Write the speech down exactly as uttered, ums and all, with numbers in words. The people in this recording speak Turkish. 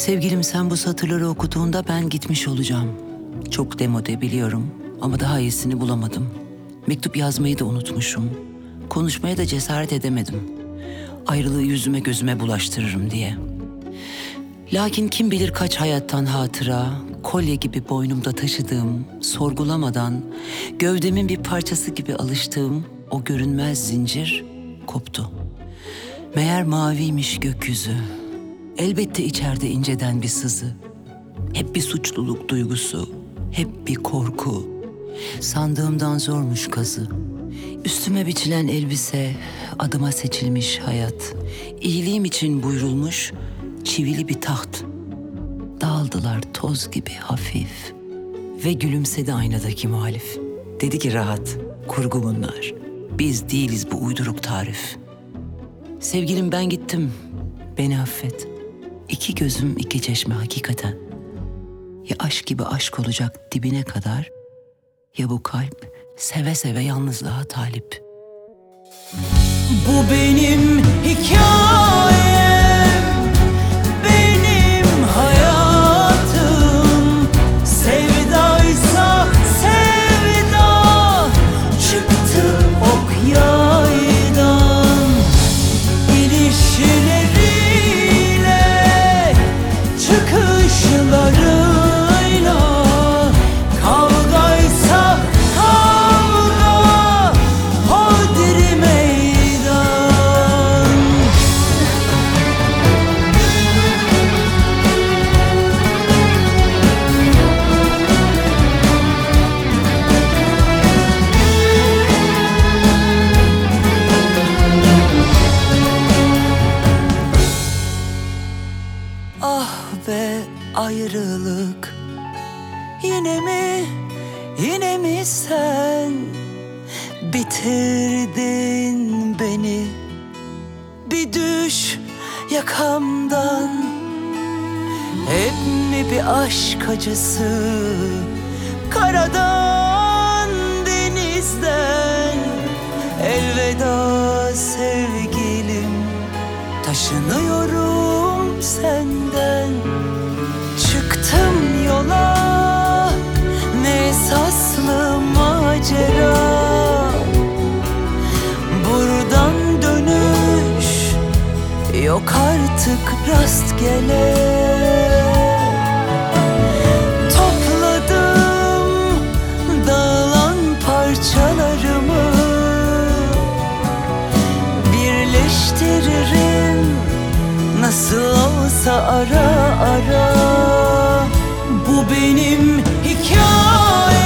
Sevgilim, sen bu satırları okuduğunda ben gitmiş olacağım. Çok demode biliyorum ama daha iyisini bulamadım. Mektup yazmayı da unutmuşum. Konuşmaya da cesaret edemedim. Ayrılığı yüzüme gözüme bulaştırırım diye. Lakin kim bilir kaç hayattan hatıra, kolye gibi boynumda taşıdığım, sorgulamadan gövdemin bir parçası gibi alıştığım o görünmez zincir koptu. Meğer maviymiş gökyüzü. Elbette içeride inceden bir sızı. Hep bir suçluluk duygusu, hep bir korku. Sandığımdan zormuş kazı. Üstüme biçilen elbise, adıma seçilmiş hayat. İyiliğim için buyrulmuş çivili bir taht. Dağıldılar toz gibi hafif. Ve gülümsedi aynadaki muhalif. Dedi ki rahat, kurgu bunlar. Biz değiliz bu uyduruk tarif. Sevgilim, ben gittim, beni affet. İki gözüm iki çeşme hakikaten. Ya aşk gibi aşk olacak dibine kadar, ya bu kalp seve seve yalnızlığa talip. Bu benim hikayem, benim hayatım. Sevdaysa sevda, çıktı ok yaydan. İlişkileriyle, çıkışlarıyla, kavgaysa kavga, hodri meydan. Ah be ayrılık, yine mi, yine mi sen bitirdin beni? Bir düş yakamdan, hep mi bir aşk acısı? Karadan, denizden, elveda sevgilim. Taşınıyorum senden. Çıktım yola, ne esaslı macera. Buradan dönüş yok artık rastgele. Topladım dağılan parçalarımı, birleştiririm nasıl olsa ara ara. Bu benim hikayem,